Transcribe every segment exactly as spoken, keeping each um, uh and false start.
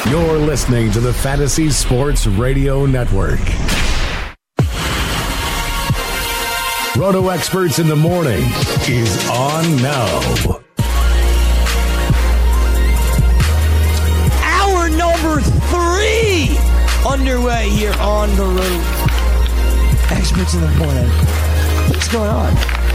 You're listening to the Fantasy Sports Radio Network. Roto Experts in the Morning is on now. Hour number three underway here on the Roto Experts in the Morning. What's going on?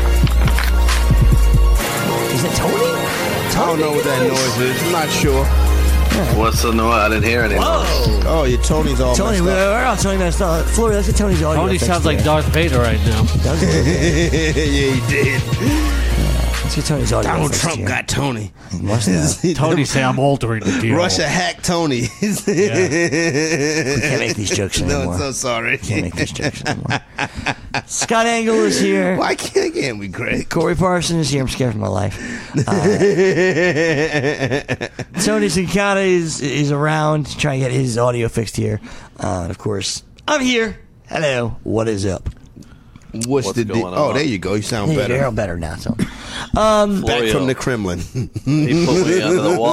Is it Tony? I don't know what that noise is. I'm not sure. Yeah. What's the noise? I didn't hear anything. Whoa. Oh, your Tony's all Tony, messed we're up. all Tony messed up. Florida, let's get Tony's audio. Tony sounds like there. Darth Vader right now. Does it? Yeah, he did. Let's get Tony's audio. Donald fixed Trump here. got Tony. He must have. Tony say I'm altering the deal. Russia hacked Tony. We can't make these jokes No, anymore. I'm so sorry. Can't make these jokes anymore. Scott Engel is here. Why can't, can't we, Greg? Corey Parson is here. I'm scared for my life. Uh, Tony Sincata is is around trying to get his audio fixed here. Uh, and of course, I'm here. Hello. What is up? What's, What's the going di- on? Oh, there you go. You sound Hey, better. you're better now. So, um, Back Florio. from the Kremlin. He put me under the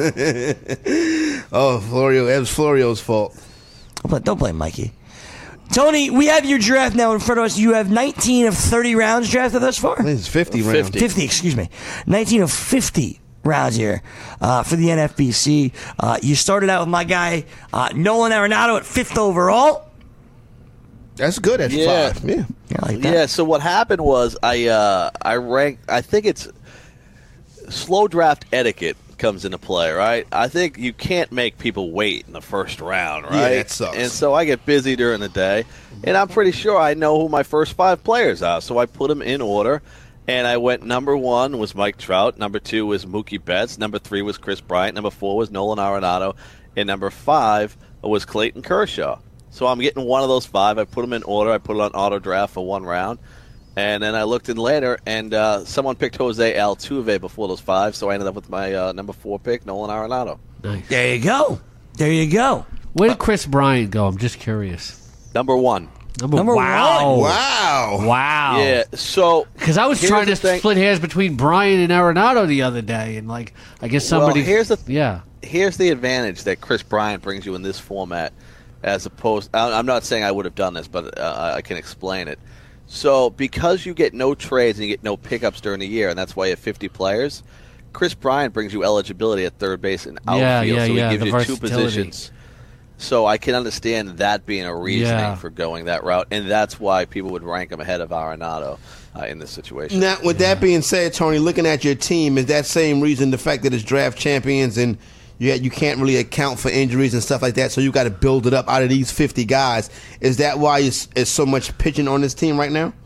water. Oh, Florio. It was Florio's fault. but don't blame Mikey. Tony, we have your draft now in front of us. You have nineteen of thirty rounds drafted thus far. It's fifty rounds. fifty. fifty, excuse me. nineteen of fifty rounds here uh, for the N F B C. Uh, you started out with my guy, uh, Nolan Arenado, at fifth overall. That's good at Yeah. five. Yeah. Yeah, I like that. Yeah. So what happened was I uh, I ranked. I think it's slow draft etiquette comes into play, right? I think you can't make people wait in the first round, right? Yeah, that sucks. And so I get busy during the day, and I'm pretty sure I know who my first five players are. So I put them in order, and I went number one was Mike Trout, number two was Mookie Betts, number three was Chris Bryant, number four was Nolan Arenado, and number five was Clayton Kershaw. So I'm getting one of those five. I put them in order. I put it on auto draft for one round. And then I looked in later, and uh, someone picked Jose Altuve before those five, so I ended up with my uh, number four pick, Nolan Arenado. Nice. There you go. There you go. Where did Chris Bryant go? I'm just curious. Number one. Number, Number wow. one. Wow. Wow. Yeah, so... Because I was here's trying to the thing. split hairs between Bryant and Arenado the other day, and like I guess somebody. Well, here's the yeah. Here's the advantage that Chris Bryant brings you in this format, as opposed... I- I'm not saying I would have done this, but uh, I can explain it. So because you get no trades and you get no pickups during the year, and that's why you have fifty players, Chris Bryant brings you eligibility at third base and outfield, Yeah, yeah, so he yeah, gives the you two versatility. positions. So I can understand that being a reasoning Yeah. for going that route, and that's why people would rank him ahead of Arenado uh, in this situation. Now, with that being said, Tony, looking at your team, is that same reason the fact that it's draft champions and you you can't really account for injuries and stuff like that, so you got to build it up out of these fifty guys? Is that why it's, it's so much pitching on this team right now?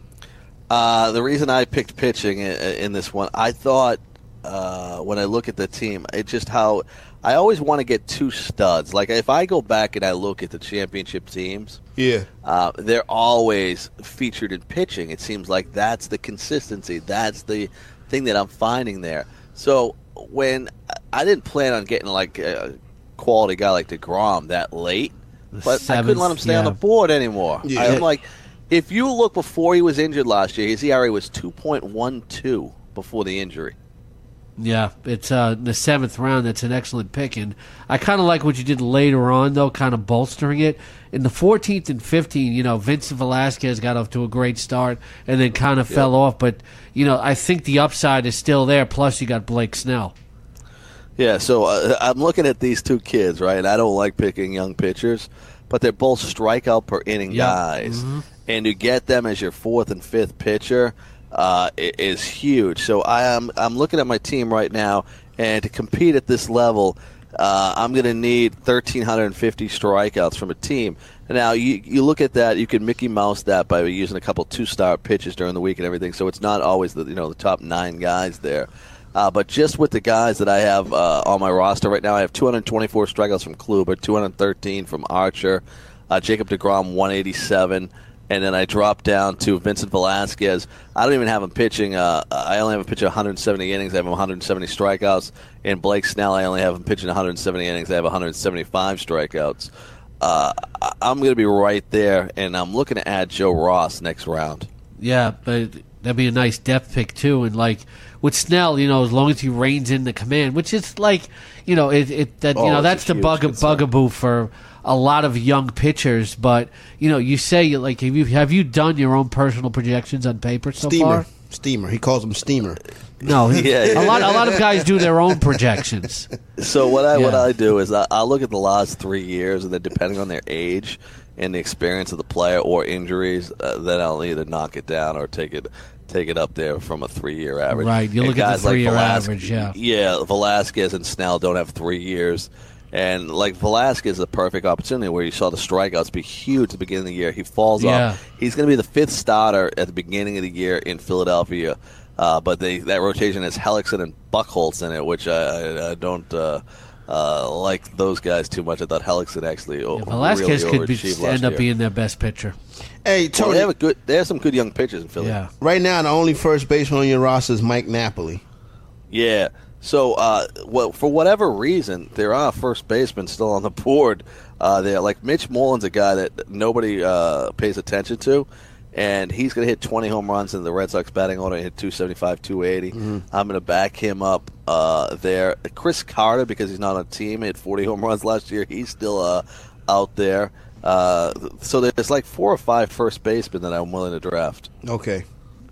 Uh, the reason I picked pitching in, in this one, I thought uh, when I look at the team, it's just how I always want to get two studs. Like if I go back and I look at the championship teams, Yeah. uh, they're always featured in pitching. It seems like that's the consistency. That's the thing that I'm finding there. So when I didn't plan on getting like a quality guy like DeGrom that late, but I couldn't let him stay on yeah. the board anymore. Yeah. I'm like, if you look before he was injured last year, his E R A was two point one two before the injury. Yeah, it's uh, in the seventh round. That's an excellent pick, and I kind of like what you did later on, though, kind of bolstering it. In the fourteenth and fifteenth, you know, Vincent Velasquez got off to a great start and then kind of Yep. fell off. But you know, I think the upside is still there. Plus, you got Blake Snell. Yeah, so uh, I'm looking at these two kids, right? And I don't like picking young pitchers, but they're both strikeout per inning Yep. guys. Mm-hmm. And to get them as your fourth and fifth pitcher uh, i- is huge. So I am I'm looking at my team right now, and to compete at this level, uh, I'm going to need one thousand three hundred fifty strikeouts from a team. Now, you you look at that, you can Mickey Mouse that by using a couple two-star pitches during the week and everything, so it's not always the you know the top nine guys there. Uh, but just with the guys that I have uh, on my roster right now, I have two hundred twenty-four strikeouts from Kluber, two hundred thirteen from Archer, uh, Jacob deGrom, one eighty-seven, and then I drop down to Vincent Velasquez. I don't even have him pitching. Uh, I only have him pitching one hundred seventy innings. I have him one hundred seventy strikeouts. And Blake Snell, I only have him pitching one hundred seventy innings. I have one hundred seventy-five strikeouts. Uh, I- I'm going to be right there, and I'm looking to add Joe Ross next round. Yeah, but That'd be a nice depth pick too. And like with Snell, you know, as long as he reins in the command, which is like, you know, it, it that Oh, you know it's that's a the huge bug concern. bugaboo for a lot of young pitchers. But you know, you say like, have you have you done your own personal projections on paper so Steamer. far? Steamer. He calls him Steamer. No, Yeah, yeah. a lot a lot of guys do their own projections. So what I what Yeah. I do is I, I look at the last three years, and then depending on their age and the experience of the player or injuries, uh, then I'll either knock it down or take it take it up there from a three year average. Right, you And look at the guys like three-year Velasquez- average, yeah. Yeah, Velasquez and Snell don't have three years. And like Velasquez is a perfect opportunity where you saw the strikeouts be huge at the beginning of the year. He falls Yeah. off. He's going to be the fifth starter at the beginning of the year in Philadelphia. Uh, but they, that rotation has Hellickson and Buchholz in it, which I, I, I don't uh, uh, like those guys too much. I thought Hellickson actually o- Velasquez really could be, overachieved last end up year. being their best pitcher. Hey, Well, Tony. they have a good. They have some good young pitchers in Philly. Yeah. Right now, the only first baseman on your roster is Mike Napoli. Yeah. So, uh, well, for whatever reason, there are first basemen still on the board. Uh, there, like Mitch Moreland's a guy that nobody uh, pays attention to, and he's going to hit twenty home runs in the Red Sox batting order. He hit two seventy-five, two eighty. Mm-hmm. I'm going to back him up uh, there. Chris Carter, because he's not on a team, hit forty home runs last year. He's still uh, out there. Uh, so there's like four or five first basemen that I'm willing to draft. Okay.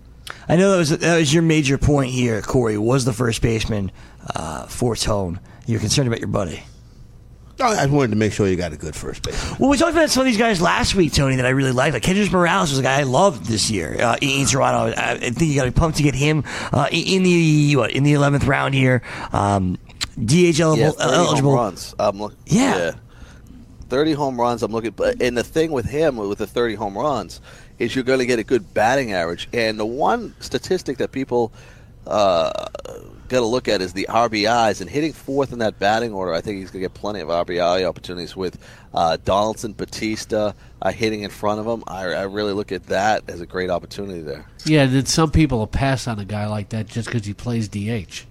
I know that was that was your major point here, Corey. Was the first baseman uh, for Tone? You're concerned about your buddy. Oh, I wanted to make sure you got a good first baseman. Well, we talked about some of these guys last week, Tony, that I really liked. Like Kendrys Morales was a guy I loved this year uh, in Toronto. I think you got to be pumped to get him uh, in the what, in the eleventh round here. Um, D H eligible. Yeah, thirty eligible. home runs. I'm look, Yeah. yeah, thirty home runs. I'm looking, but and the thing with him with the thirty home runs is you're going to get a good batting average. And the one statistic that people uh, got to look at is the R B Is, and hitting fourth in that batting order. I think he's going to get plenty of R B I opportunities with uh, Donaldson, Batista uh, hitting in front of him. I, I really look at that as a great opportunity there. Yeah, then some people will pass on a guy like that just because he plays D H.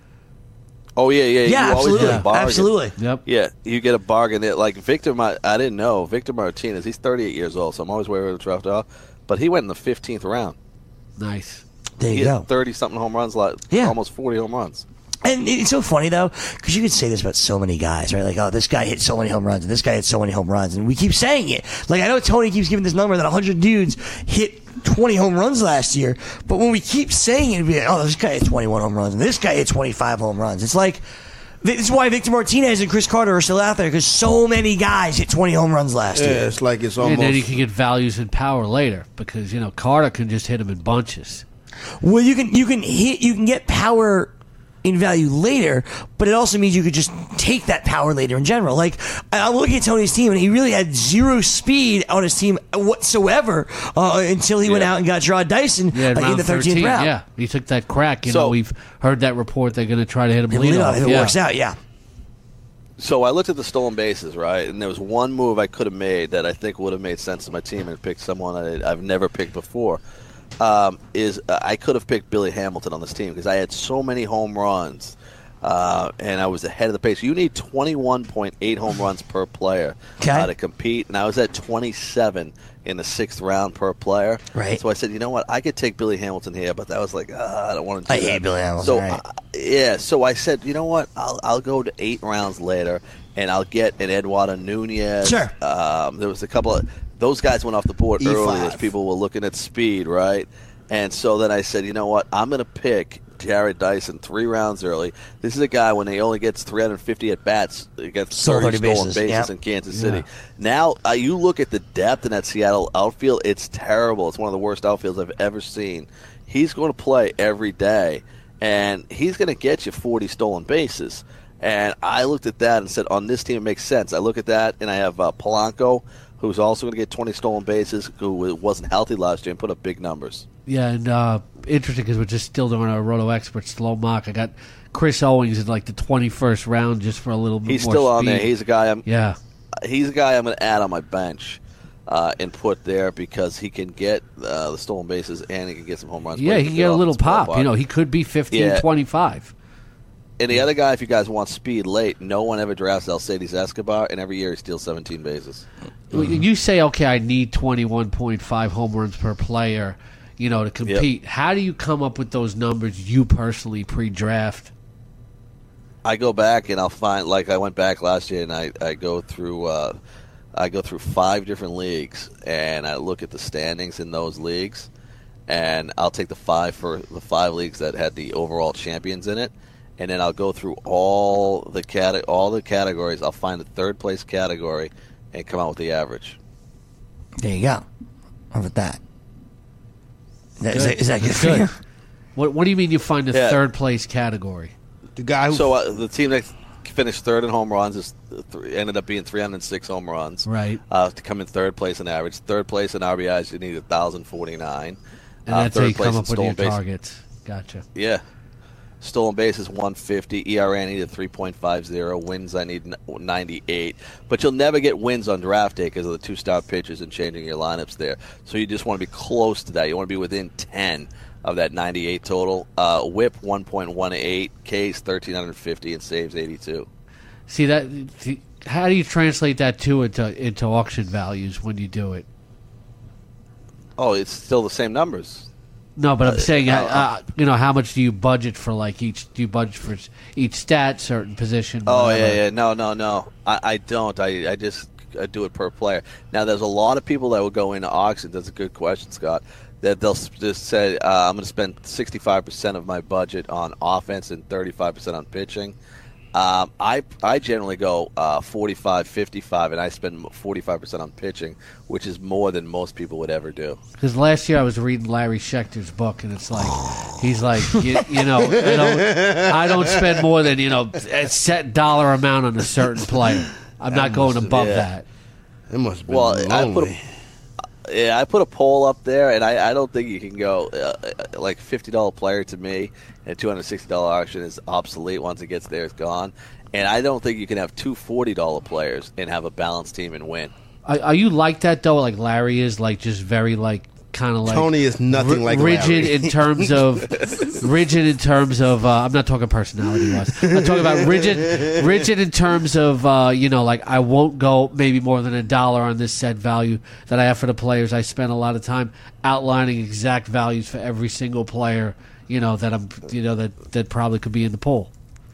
Oh yeah, yeah, Yeah, you always absolutely, get a bargain. absolutely. Yep. Yeah, you get a bargain there. Like Victor, Ma- I didn't know Victor Martinez. He's thirty-eight years old, so I'm always wary of the draft off. But he went in the fifteenth round. Nice. There He you go. hit thirty something home runs, like Yeah. almost forty home runs. And it's so funny, though, because you could say this about so many guys, right? Like, oh, this guy hit so many home runs, and this guy hit so many home runs, and we keep saying it. Like, I know Tony keeps giving this number that one hundred dudes hit twenty home runs last year, but when we keep saying it, it'd be like, oh, this guy hit twenty-one home runs, and this guy hit twenty-five home runs. It's like, this is why Victor Martinez and Chris Carter are still out there, because so many guys hit twenty home runs last Yeah, year. it's like it's And then you almost. can get values and power later because, you know, Carter can just hit him in bunches. Well, you can you can hit you can get power in value later, but it also means you could just take that power later in general. Like, I'm looking at Tony's team, and he really had zero speed on his team whatsoever uh, until he went Yeah. out and got Gerard Dyson Yeah, uh, in round the thirteenth round. Yeah, he took that crack. You So- know, we've heard that report they're going to try to hit him And lead lead off. off, if it yeah. works out, yeah. So I looked at the stolen bases, right, and there was one move I could have made that I think would have made sense to my team and picked someone I, I've never picked before. Um, is uh, I could have picked Billy Hamilton on this team because I had so many home runs. Uh, and I was ahead of the pace. You need twenty-one point eight home runs per player Okay. uh, to compete, and I was at twenty-seven in the sixth round per player. Right. So I said, you know what, I could take Billy Hamilton here, but that was like, uh, I don't want to do I that. hate Billy Hamilton, So, right. uh, yeah, so I said, you know what, I'll, I'll go to eight rounds later, and I'll get an Eduardo Nunez. Sure. Um, there was a couple of those guys went off the board E early five. as people were looking at speed, right? And so then I said, you know what, I'm going to pick Jared Dyson three rounds early. This is a guy when he only gets three hundred fifty at bats, he gets Stole thirty thirty stolen bases, bases yep. in Kansas City. Yeah. Now uh, you look at the depth in that Seattle outfield; it's terrible. It's one of the worst outfields I've ever seen. He's going to play every day, and he's going to get you forty stolen bases. And I looked at that and said, on this team, it makes sense. I look at that, and I have uh, Polanco, who's also going to get twenty stolen bases, who wasn't healthy last year and put up big numbers. Yeah, and uh, interesting because we're just still doing our Roto Expert slow mock. I got Chris Owings in like the twenty-first round just for a little bit He's more still on speed. there. He's a guy I'm. yeah. He's a guy I'm going to add on my bench uh, and put there because he can get uh, the stolen bases and he can get some home runs. Yeah, but he can get a off little the scoreboard. pop. You know, he could be fifteen, Yeah. twenty-five. And the other guy, if you guys want speed late, no one ever drafts Alcides Escobar, and every year he steals seventeen bases. You say, okay, I need twenty-one point five home runs per player. you know, to compete. Yep. How do you come up with those numbers you personally pre-draft? I go back and I'll find, like I went back last year and I, I go through uh, I go through five different leagues and I look at the standings in those leagues, and I'll take the five for the five leagues that had the overall champions in it, and then I'll go through all the cate- all the categories. I'll find the third place category and come out with the average. There you go. How about that? Is that, is that, is that good for you? What What do you mean you find the yeah. third place category? The guy who so uh, the team that finished third in home runs is th- ended up being three hundred six home runs. Right. Uh, to come in third place in average. Third place in R B Is, you need one thousand forty-nine. And uh, that's how you come up with your base. targets. Gotcha. Yeah. Stolen base is one fifty. E R A I need a three point five oh. Wins I need ninety-eight. But you'll never get wins on draft day because of the two-star pitchers and changing your lineups there. So you just want to be close to that. You want to be within ten of that ninety-eight total. Uh, whip one point one eight, Ks thirteen fifty, and saves eighty-two. See that? How do you translate that too into into auction values when you do it? Oh, it's still the same numbers. No, but I'm uh, saying, uh, uh, you know, how much do you budget for like each? Do you budget for each stat, certain position? Oh whatever? yeah, yeah. No, no, no. I, I don't. I I just I do it per player. Now, there's a lot of people that will go into auctions. That's a good question, Scott. That they'll just say, uh, I'm going to spend sixty-five percent of my budget on offense and thirty-five percent on pitching. Um, I I generally go uh, forty-five, fifty-five, and I spend forty-five percent on pitching, which is more than most people would ever do. Because last year I was reading Larry Schechter's book, and it's like, he's like, you, you know, I don't, I don't spend more than, you know, a set dollar amount on a certain player. I'm not going above yeah. that. It must have been well, lonely. I put a, yeah, I put a poll up there, and I, I don't think you can go uh, like fifty dollars player to me, and two hundred sixty dollars auction is obsolete. Once it gets there, it's gone. And I don't think you can have two forty dollars players and have a balanced team and win. Are, are you like that though? Like Larry is, like just very like kind of like Tony is nothing r- like rigid Larry. in terms of rigid in terms of. Uh, I'm not talking personality wise. I'm talking about rigid, rigid in terms of uh, you know, like I won't go maybe more than a dollar on this set value that I have for the players. I spend a lot of time outlining exact values for every single player. You know that I'm, you know that that probably could be in the pool.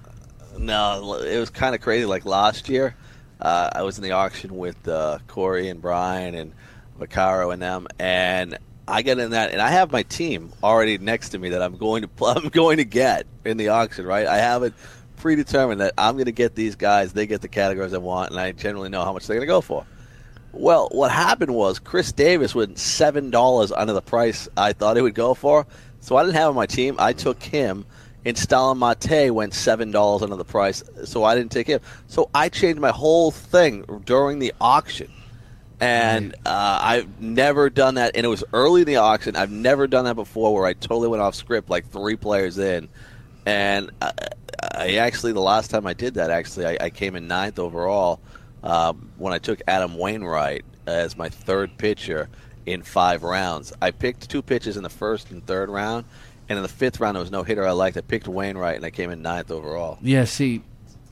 No, it was kind of crazy. Like last year, uh, I was in the auction with uh, Corey and Brian and Vaccaro and them, and I get in that, and I have my team already next to me that I'm going to I'm going to get in the auction. Right, I have it predetermined that I'm going to get these guys. They get the categories I want, and I generally know how much they're going to go for. Well, what happened was Chris Davis went seven dollars under the price I thought he would go for, so I didn't have him on my team. I took him. And Stalin Mate went seven dollars under the price, so I didn't take him. So I changed my whole thing during the auction. And uh, I've never done that, and it was early in the auction. I've never done that before where I totally went off script, like three players in. And I, I actually, the last time I did that, actually, I, I came in ninth overall um, when I took Adam Wainwright as my third pitcher in five rounds. I picked two pitches in the first and third round. And in the fifth round, there was no hitter I liked. I picked Wainwright, and I came in ninth overall. Yeah, see,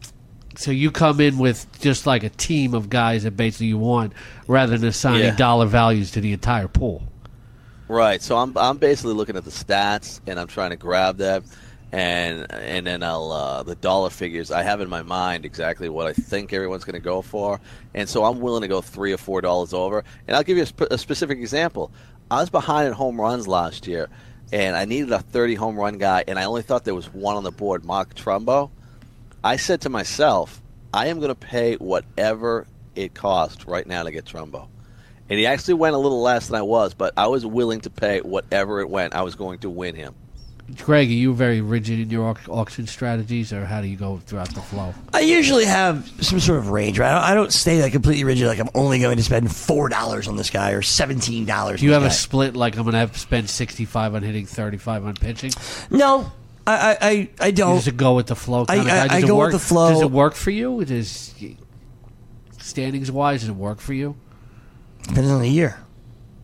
so you come in with just like a team of guys that basically you want, rather than assigning Yeah. dollar values to the entire pool. Right. So I'm I'm basically looking at the stats, and I'm trying to grab them, and and then I'll uh, the dollar figures. I have in my mind exactly what I think everyone's going to go for, and so I'm willing to go three or four dollars over. And I'll give you a, sp- a specific example. I was behind in home runs last year. And I needed a thirty home run guy, and I only thought there was one on the board, Mark Trumbo. I said to myself, I am going to pay whatever it costs right now to get Trumbo. And he actually went a little less than I was, but I was willing to pay whatever it went. I was going to win him. Greg, are you very rigid in your au- auction strategies, or how do you go throughout the flow? I usually have some sort of range, right? I don't, I don't stay like completely rigid, like I'm only going to spend four dollars on this guy or seventeen dollars. Do you on have this a guy. split, like I'm going to have to spend sixty-five on hitting, thirty-five on pitching? No, I, I, I, I You don't. just go with the flow kind I- of guy? I- Does I it go with work, the flow. Does it work for you? Does, standings-wise, does it work for you? Depends on the year.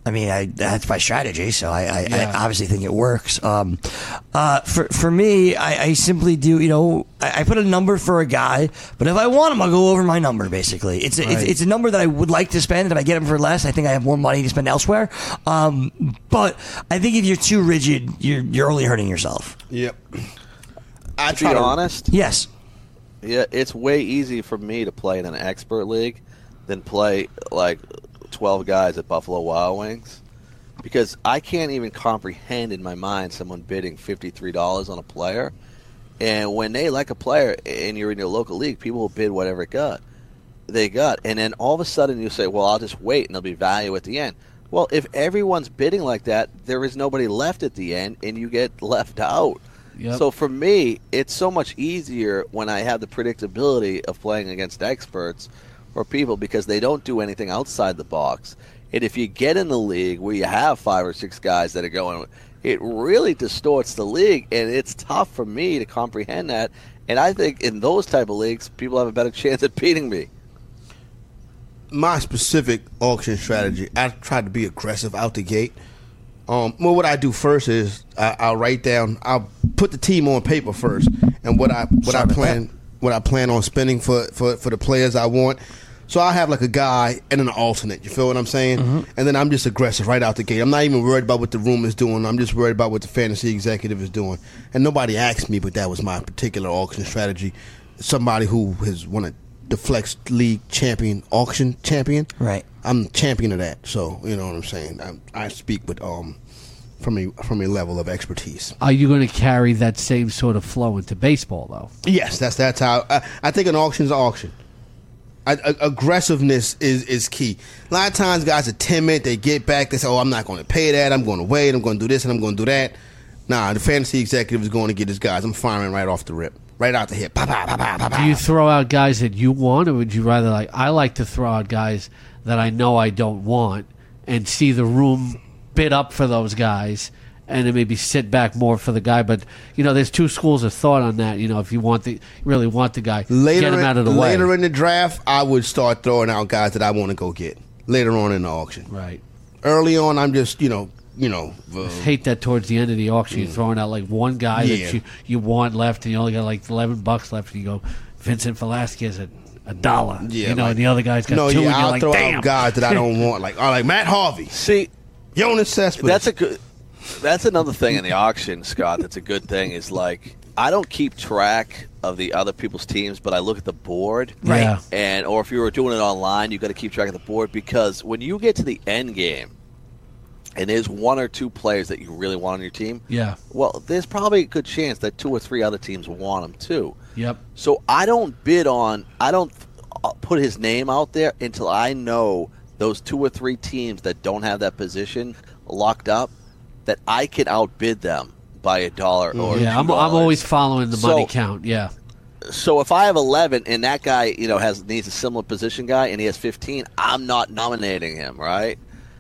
I mean, I, that's my strategy, so I, I, Yeah. I obviously think it works. Um, uh, for for me, I, I simply do, you know, I, I put a number for a guy, but if I want him, I'll go over my number, basically. It's a, Right. it's, it's a number that I would like to spend. If I get him for less, I think I have more money to spend elsewhere. Um, but I think if you're too rigid, you're, you're only hurting yourself. Yep. I To be try to honest, Yes. yeah, it's way easier for me to play in an expert league than play like twelve guys at Buffalo Wild Wings, because I can't even comprehend in my mind someone bidding fifty-three dollars on a player. And when they like a player and you're in your local league, people will bid whatever it got they got. And then all of a sudden you say, well, I'll just wait and there'll be value at the end. Well, if everyone's bidding like that, there is nobody left at the end and you get left out. Yep. So for me, it's so much easier when I have the predictability of playing against experts or people, because they don't do anything outside the box. And if you get in the league where you have five or six guys that are going, it really distorts the league, and it's tough for me to comprehend that. And I think in those type of leagues, people have a better chance at beating me. my specific auction strategy, I try to be aggressive out the gate. Um, well, what I do first is I, I'll write down. I'll put the team on paper first, and what I what Sorry I about plan what I plan on spending for, for, for the players I want. So I have like a guy and an alternate. You feel what I'm saying? Mm-hmm. And then I'm just aggressive right out the gate. I'm not even worried about what the room is doing. I'm just worried about what the fantasy executive is doing. And nobody asked me, but that was my particular auction strategy. Somebody who has won a the Flex League champion auction champion. Right. I'm the champion of that. So you know what I'm saying. I, I speak with um from a from a level of expertise. Are you going to carry that same sort of flow into baseball, though? Yes, that's that's how I, I think an auction's an auction. I, I, aggressiveness is, is key. A lot of times, guys are timid. They get back. They say, "Oh, I'm not going to pay that. I'm going to wait. I'm going to do this and I'm going to do that." Nah, the fantasy executive is going to get his guys. I'm firing right off the rip, right out the hip. Pa, pa, pa, pa, pa, pa. Do you throw out guys that you want, or would you rather like? I like to throw out guys that I know I don't want, and see the room bid up for those guys, and then maybe sit back more for the guy. But you know, there's two schools of thought on that. You know, if you want the really want the guy, later get him in, out of the later way. in the draft, I would start throwing out guys that I want to go get later on in the auction. Right. Early on, I'm just you know you know. Uh, Hate that towards the end of the auction, you're throwing out like one guy Yeah. that you, you want left, and you only got like eleven bucks left, and you go Vincent Velasquez at a dollar. Yeah, you know, like- and the other guy's got no, two, yeah, and you're I'll like, throw damn. out guys that I don't want, like oh, like Matt Harvey, See, Jonas Cespedes. that's a good. That's another thing in the auction, Scott. That's a good thing. Is like I don't keep track of the other people's teams, but I look at the board. Right. Yeah. And or if you were doing it online, you got to keep track of the board, because when you get to the end game, and there's one or two players that you really want on your team. Yeah. Well, there's probably a good chance that two or three other teams want him too. Yep. So I don't bid on, I don't uh, put his name out there until I know those two or three teams that don't have that position locked up, that I can outbid them by a dollar or Yeah, I'm, two I'm dollars. always following the money So- count. Yeah. So if I have eleven and that guy, you know, has needs a similar position guy and he has fifteen, I'm not nominating him, right?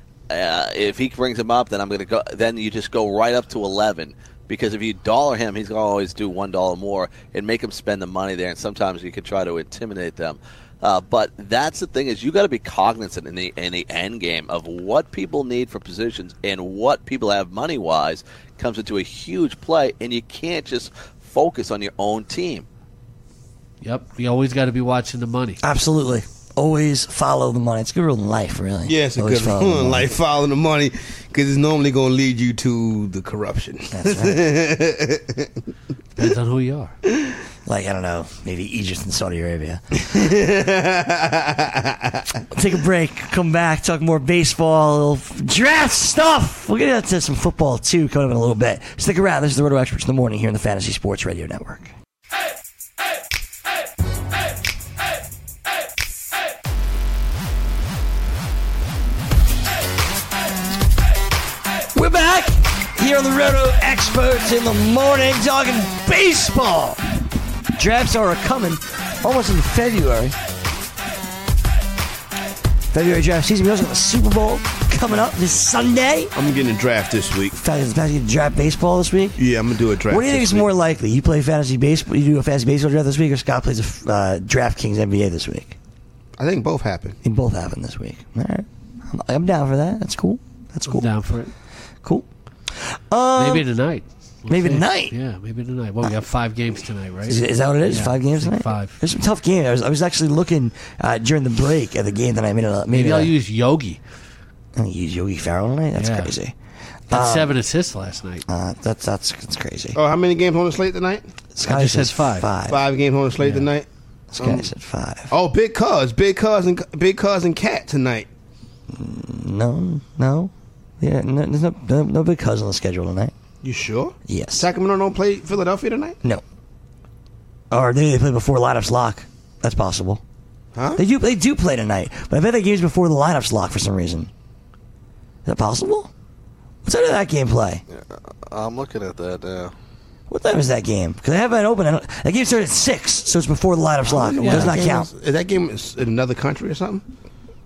Uh, if he brings him up, then I'm going to go. Then you just go right up to eleven, because if you dollar him, he's going to always do one dollar more and make him spend the money there. And sometimes you can try to intimidate them. Uh, but that's the thing, is you got to be cognizant in the in the end game of what people need for positions and what people have money wise comes into a huge play, and you can't just focus on your own team. Yep. You always got to be watching the money. Absolutely. Always follow the money. It's a good rule in life, really. Yeah, it's a Always good follow the rule in money. life, following the money, because it's normally going to lead you to the corruption. That's right. Depends on who you are. Like, I don't know, maybe Egypt and Saudi Arabia. Take a break, come back, talk more baseball, draft stuff. We'll get into some football, too, coming up in a little bit. Stick around. This is the Roto Experts in the Morning here in the Fantasy Sports Radio Network. We're back here on the Roto Experts in the Morning, talking baseball. Drafts are coming almost in February. February draft season. We also got the Super Bowl coming up this Sunday. I'm getting a draft this week. Fantasy fantasy draft baseball this week. Yeah, I'm going to do a draft What do you think this is week. more likely? You play fantasy baseball. You do a fantasy baseball draft this week, or Scott plays a uh, DraftKings N B A this week? I think both happen. They both happen this week. All right, I'm, I'm down for that. That's cool. That's cool. I'm down for it. Cool. Um, Maybe tonight. We'll maybe see. tonight. Yeah, maybe tonight. Well, we got five games tonight, right? Is, is that what it is? Yeah, Five games I think tonight? Five. There's some tough games. I was, I was actually looking uh, during the break at the game that I made. Maybe, Maybe I'll uh, use Yogi. I'll use Yogi Farrell tonight? That's Yeah. crazy. Got Um, seven assists last night. Uh, that's, that's, that's crazy. Oh, how many games on the slate tonight? This I guy just says said five. Five. Five games on the slate Yeah. tonight. This guy Um, said five. Oh, Big Cuz, Big Cuz, and Big Cuz and Cat tonight. No, no. Yeah, no, there's no, no, no big cuz on the schedule tonight. You sure? Yes. Sacramento don't play Philadelphia tonight? No. Or maybe they play before lineups lock. That's possible. Huh? They do. They do play tonight, but I bet that game's before the lineups lock for some reason. Is that possible? What time did that game play? I'm looking at that now. What time is that game? Because I have it open. I don't, that game started at six, so it's before the lineups lock. It What does that not game count. Is, is that game is in another country or something?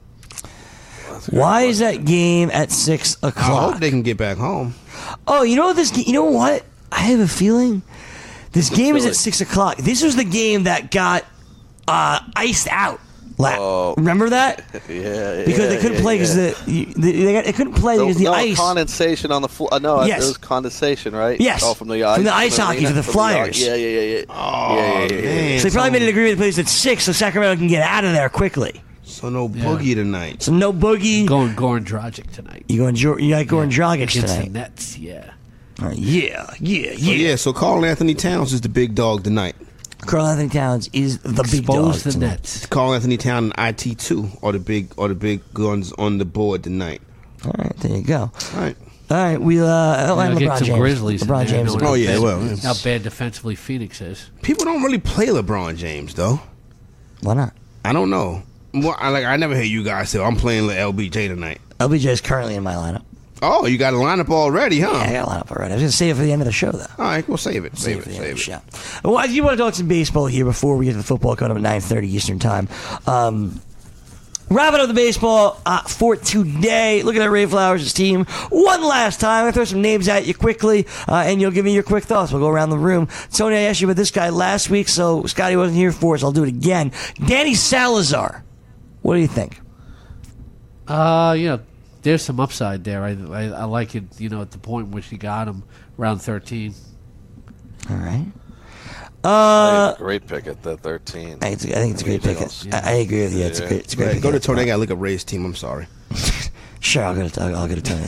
Why is that game at six I o'clock? hope they can get back home. Oh, you know what this? You know what? I have a feeling this game is at six o'clock. This was the game that got uh, iced out. La- Oh. Remember that? Yeah, Because yeah, they couldn't yeah, play because yeah. the, you- the they, got, they couldn't play because the no, ice. condensation on the floor. Uh, no, Yes. it was condensation, right? Yes. Oh, from the ice. From the ice hockey arena, to the from Flyers. yeah, yeah, yeah, yeah. Oh, yeah, yeah, yeah, yeah. man. So they probably made an agreement to play this at six, so Sacramento can get out of there quickly. So no boogie tonight. So no boogie. Going Goran Dragic tonight. You going? Jo- You like Goran Dragic Against the tonight? Nets, yeah. All right, yeah, yeah, So, yeah. yeah, so Carl Anthony Towns is the big dog tonight. Carl Anthony Towns is the big dog Expose the tonight. Nets. Carl Anthony Towns and I T two are the big are the big guns on the board tonight. All right, there you go. All right. All right, we uh, oh, and Get LeBron some James. Grizzlies. in LeBron there, James. knowing how Oh, yeah, bad- well, it's- how bad defensively Phoenix is. People don't really play LeBron James though. Why not? I don't know. Well, I like I never hear you guys say I'm playing L B J tonight. L B J is currently in my lineup. Oh, you got a lineup already, huh? Yeah, I got a lineup already. I was going to save it for the end of the show, though. All right, well, save it, save, for it, the end of save the it. show. Well, if you want to talk some baseball here before we get to the football coming up at nine thirty Eastern Time. Um, wrapping up the baseball uh, for today. Look at that Ray Flowers' team one last time. I'm going to throw some names at you quickly, uh, and you'll give me your quick thoughts. We'll go around the room. Tony, I asked you about this guy last week, so Scotty wasn't here for us. I'll do it again. Danny Salazar. What do you think? Uh, you know, there's some upside there. I, I I like it. You know, at the point in which he got him, round thirteen. All right. I Uh, think it's a great pick at the thirteen. I think it's, I think it's a great pick. Anything I, I agree with you. It's a Yeah. great, it's a great Right, pick. go to Tony. I got to look up Ray's team. I'm sorry. Sure, I'll go to I'll, I'll go to Tony.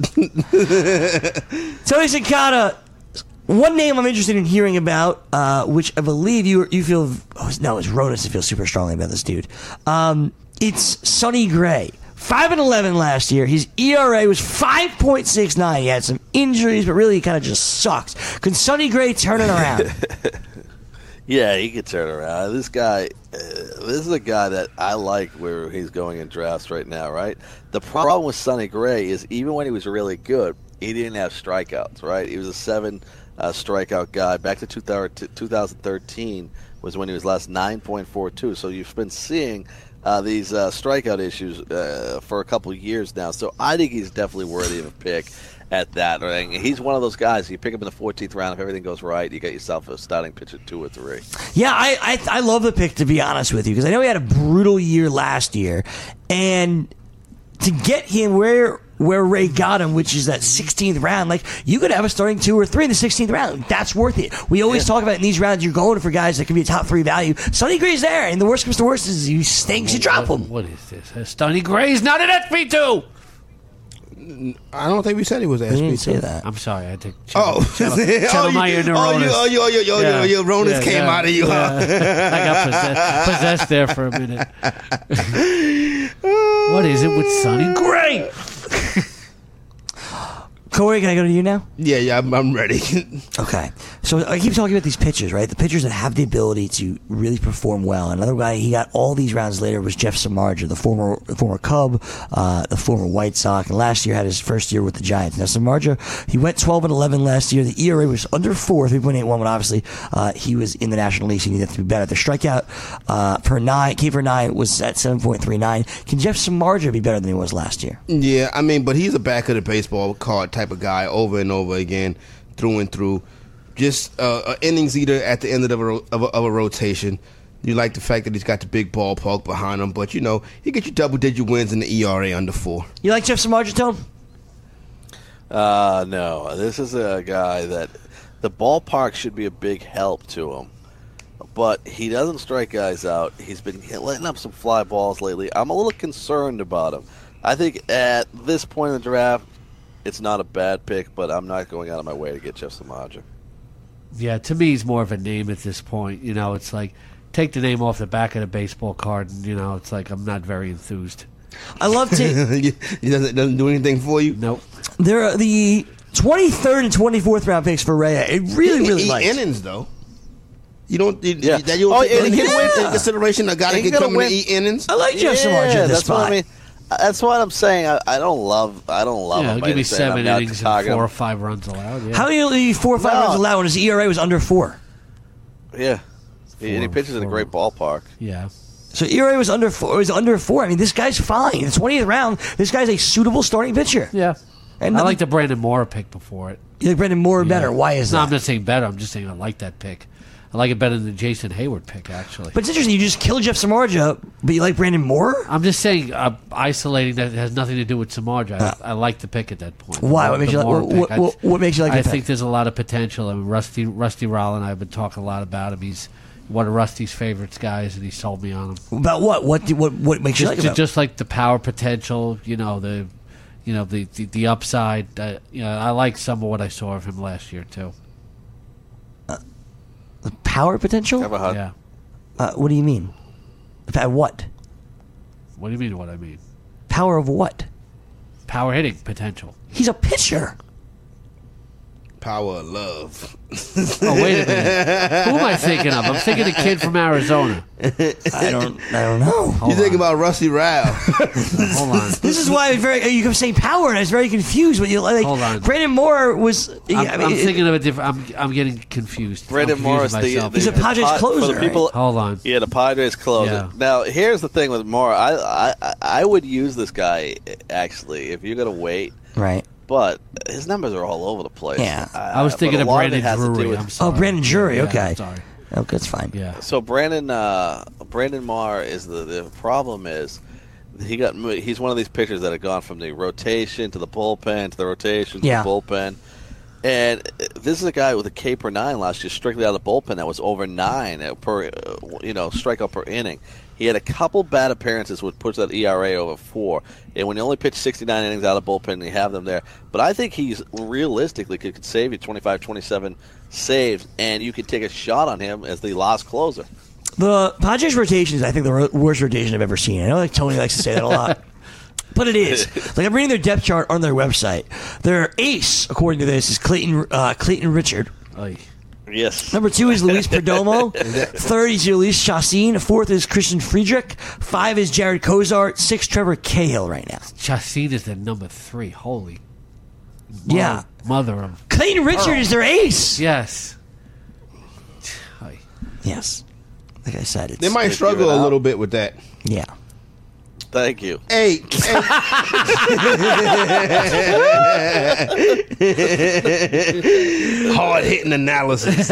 Tony Sincata, one name I'm interested in hearing about, uh, which I believe you you feel. Oh, no, it's Ronas that feels super strongly about this dude. Um, it's Sonny Gray. Five and eleven last year. His E R A was five point six nine. He had some injuries, but really, he kind of just sucks. Can Sonny Gray turn it around? Yeah, he could turn around. This guy, uh, this is a guy that I like where he's going in drafts right now, right? The problem with Sonny Gray is even when he was really good, he didn't have strikeouts, right? He was a seven uh, strikeout guy. Back to two thousand thirteen was when he was last nine point four two. So you've been seeing uh, these uh, strikeout issues uh, for a couple of years now. So I think he's definitely worthy of a pick at that. Right? He's one of those guys. You pick him in the fourteenth round. If everything goes right, you got yourself a starting pitcher two or three. Yeah, I, I I love the pick, to be honest with you, because I know he had a brutal year last year, and to get him where where Ray got him, which is that sixteenth round, like you could have a starting two or three in the sixteenth round. That's worth it. We always Yeah. talk about in these rounds, you're going for guys that can be a top three value. Sonny Gray's there, and the worst comes to worst is he stinks, you drop What- him. What is this? Uh, Sonny Gray's not an S P two. I don't think we said he was I S P didn't two. say that. I'm sorry. I had to. Oh, channel, oh, channel my you, inner oh, you, Ronas. oh, you, oh, you, oh, Yeah. you, your Ronas Yeah, came yeah, out of you, huh? yeah. I got possessed, possessed there for a minute. What is it with Sonny Gray? Corey, can I go to you now? Yeah, yeah, I'm, I'm ready. Okay. So I keep talking about these pitchers, right? The pitchers that have the ability to really perform well. Another guy he got all these rounds later was Jeff Samardzija, the former the former Cub, uh, the former White Sox, and last year had his first year with the Giants. Now Samardzija, he went twelve and eleven last year. The E R A was under four, three point eight one, but obviously uh, he was in the National League, so he needed to be better. The strikeout uh, per nine, K per nine was at seven point three nine. Can Jeff Samardzija be better than he was last year? Yeah, I mean, but he's a back of the baseball card type of guy over and over again, through and through. Just uh, an innings eater at the end of a, ro- of, a, of a rotation. You like the fact that he's got the big ballpark behind him, but, you know, he gets you double-digit wins in the E R A under four. You like Jeff Samardzija, Tone? Uh, no, this is a guy that the ballpark should be a big help to him. But he doesn't strike guys out. He's been letting up some fly balls lately. I'm a little concerned about him. I think at this point in the draft, it's not a bad pick, but I'm not going out of my way to get Jeff Samardzija. Yeah, to me, he's more of a name at this point. You know, it's like take the name off the back of the baseball card, and you know, it's like I'm not very enthused. I love to. He doesn't, doesn't do anything for you? Nope. There are the twenty-third and twenty-fourth round picks for Rea. It really, really eat likes. innings, though. You don't. You, Yeah. That you don't Oh, take and into he can win. into consideration. A guy that He can can come in win. and eat innings. I like Jeff Samardzija at this that's spot. what I mean. That's what I'm saying. I, I don't love. I don't love Yeah, him. he'll by give me any saying I'm seven not innings and targeting four or him. five runs allowed. Yeah. How many four or five No. runs allowed when his E R A was under four? Yeah, He- and he Four, pitches in a four. great ballpark. Yeah. So E R A was under four. It was under four. I mean, this guy's fine. In the twentieth round, this guy's a suitable starting pitcher. Yeah. And I the- like the Brandon Moore pick before it. You like Brendan Moore Yeah. better. Why is no, that? I'm not saying better. I'm just saying I like that pick. I like it better than the Jason Hayward pick, actually. But it's interesting. You just killed Jeff Samardzija, but you like Brandon Moore? I'm just saying, uh, isolating that has nothing to do with Samardzija. I, I like the pick at that point. Why? The- What makes the you like- Moore what- pick. what- what- what makes you like I that pick? think there's a lot of potential. I mean, Rusty Rusty Rowland and I have been talking a lot about him. He's one of Rusty's favorites guys, and he sold me on him. About what? What? Do, what? What makes you Just, like about? just like the power potential, you know, the you know the the, the upside. Uh, you know, I like some of what I saw of him last year too. the power potential? Have a hot- Yeah. Uh, what do you mean? At what? What do you mean? What I mean? Power of what? Power hitting potential. He's a pitcher. Power of love. Oh, wait a minute. Who am I thinking of? I'm thinking the kid from Arizona. I don't. I don't know. You think about Rusty Rao. Hold on. This is why I was very. You kept saying power, and I was very confused. When you like, Hold on. Brandon Moore was. I'm, I mean, I'm it- thinking of a different. I'm, I'm getting confused. Brandon I'm Morris, confusing the, myself. the, He's a the Padres Pod- closer, For the people, Hold on. Yeah, the Padres closer. Yeah. Now, here's the thing with Moore. I, I I would use this guy actually if you're gonna wait, right. but his numbers are all over the place. Yeah. I was but thinking a of lot Brandon it has to do Drury. with- I'm sorry. Oh, Brandon Drury. Yeah, okay. I'm sorry. Oh, that's fine. Yeah. So Brandon uh, Brandon Moore is the the problem is he got mo- he's one of these pitchers that have gone from the rotation to the bullpen to the rotation to Yeah. the bullpen. And this is a guy with a K per nine last year, strictly out of the bullpen. That was over nine per, uh, you know, strikeout per inning. He had a couple bad appearances, which puts that E R A over four. And when you only pitch sixty-nine innings out of the bullpen, you have them there. But I think he's realistically could, could save you twenty-five, twenty-seven saves, and you could take a shot on him as the last closer. The Padres rotation is, I think, the ro- worst rotation I've ever seen. I know, like Tony likes to say that a lot. But it is. Like, I'm reading their depth chart on their website. Their ace, according to this, is Clayton uh, Clayton Richard. Oy. Yes. Number two is Luis Perdomo. Third is Luis Chassin. Fourth is Christian Friedrich. Five is Jared Kozart. Six, Trevor Cahill right now. Chassin is the number three. Holy. Yeah. Mother of. Clayton Richard is their ace. Yes. Oy. Yes. Like I said, it's... They might Give struggle it a up. little bit with that. Yeah. Thank you. Hey, hard hitting analysis. I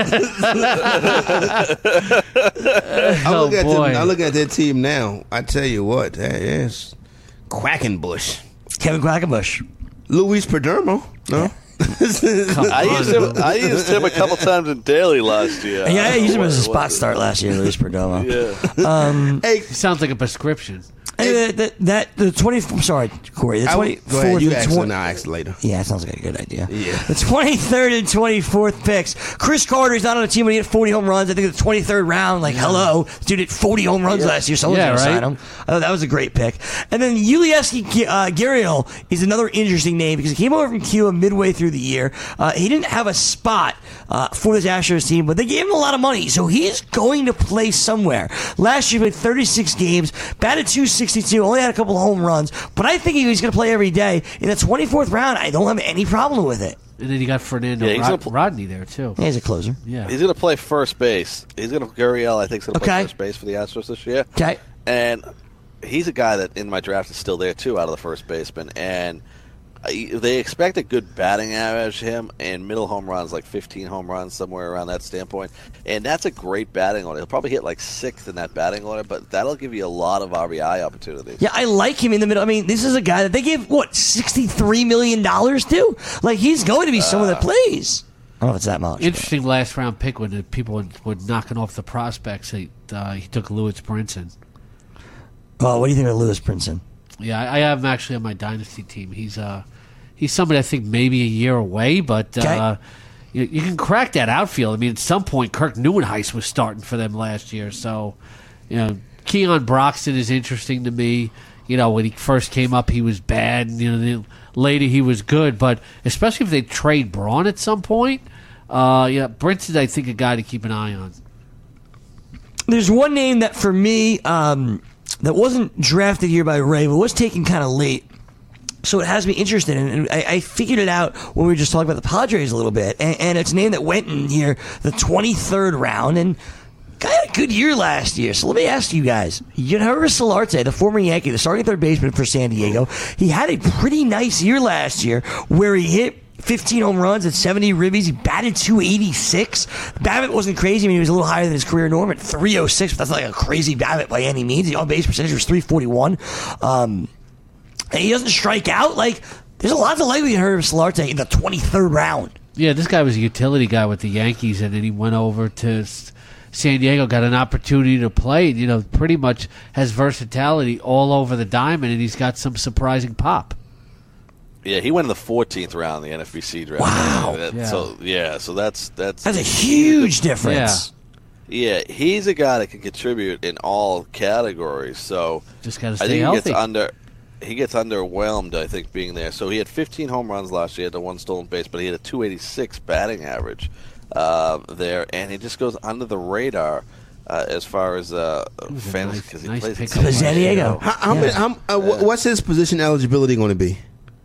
Oh, look at boy. them, I look at their team now. I tell you what, that is Quackenbush, Kevin Quackenbush. Luis Perdomo. No, Come I on. used him. I used him a couple times in daily last year. Yeah, I used him What- as a what- spot start last year, Luis Perdomo. Yeah. hey, He sounds like a prescription. Anyway, that, that the twenty. I'm sorry, Corey. The I, twenty go ahead. fourth. You and ask twen- and I ask later. Yeah, it sounds like a good idea. Yeah. The twenty-third and twenty-fourth picks. Chris Carter's not on a team when he hit forty home runs. I think the twenty-third round, like, hello. Dude hit forty home runs last year. Someone's Yeah, going to right? sign him. I thought that was a great pick. And then Yulieski uh, Gurriel is another interesting name because he came over from Cuba midway through the year. Uh, he didn't have a spot uh, for this Astros team, but they gave him a lot of money, so he's going to play somewhere. Last year, he played thirty-six games, batted two sixty-two, only had a couple of home runs, but I think he's going to play every day. In the twenty-fourth round, I don't have any problem with it. And then you got Fernando Yeah, he's Rod- gonna pl- Rodney there, too. Yeah, he's a closer. Yeah. He's going to play first base. He's going to Gurriel. I think is going to play Okay. first base for the Astros this year. Okay. And he's a guy that in my draft is still there too, out of the first baseman. And they expect a good batting average him, and middle home runs, like fifteen home runs, somewhere around that standpoint. And that's a great batting order. He'll probably hit like sixth in that batting order, but that'll give you a lot of R B I opportunities. Yeah, I like him in the middle. I mean, this is a guy that they gave, what, sixty-three million dollars to? Like, he's going to be someone that plays. I don't know if it's that much. Interesting last round pick when the people were, were knocking off the prospects. He, uh, he took Lewis Brinson. Oh, what do you think of Lewis Brinson? Yeah, I, I have him actually on my dynasty team. He's uh, he's somebody I think maybe a year away, but Okay. uh, you, you can crack that outfield. I mean, at some point, Kirk Neuenhuis was starting for them last year. So, you know, Keon Broxton is interesting to me. You know, when he first came up, he was bad. And, you know, then later he was good. But especially if they trade Braun at some point, uh, yeah, Brinson's, I think, a guy to keep an eye on. There's one name that, for me, um, that wasn't drafted here by Ray, but was taken kind of late. So it has me interested, in, and I, I figured it out when we were just talking about the Padres a little bit. And, and it's a name that went in here the twenty-third round, and guy had a good year last year. So let me ask you guys. Yangervis Solarte, the former Yankee, the starting third baseman for San Diego, he had a pretty nice year last year where he hit fifteen home runs at seventy ribbies. He batted two eighty-six. BABIP wasn't crazy. I mean, he was a little higher than his career norm at three oh six, but that's not like a crazy BABIP by any means. The on-base percentage was three forty-one. Um, and he doesn't strike out. Like, there's a lot to like with Yangervis Solarte in the twenty-third round. Yeah, this guy was a utility guy with the Yankees, and then he went over to San Diego, got an opportunity to play, and, you know, pretty much has versatility all over the diamond, and he's got some surprising pop. Yeah, he went in the fourteenth round, the N F B C draft. Wow. That- Yeah. So yeah, so that's that's That's a huge difference. Yeah, he's a guy that can contribute in all categories. So Just got to I stay think he healthy. gets under. He gets underwhelmed, I think, being there. So he had fifteen home runs last year, had the one stolen base, but he had a two eighty-six batting average uh, there, and he just goes under the radar uh, as far as uh, was a fantasy nice- because he nice plays pick in up. San Diego. How, how Yeah. many, how, uh, wh- what's his position eligibility going to be?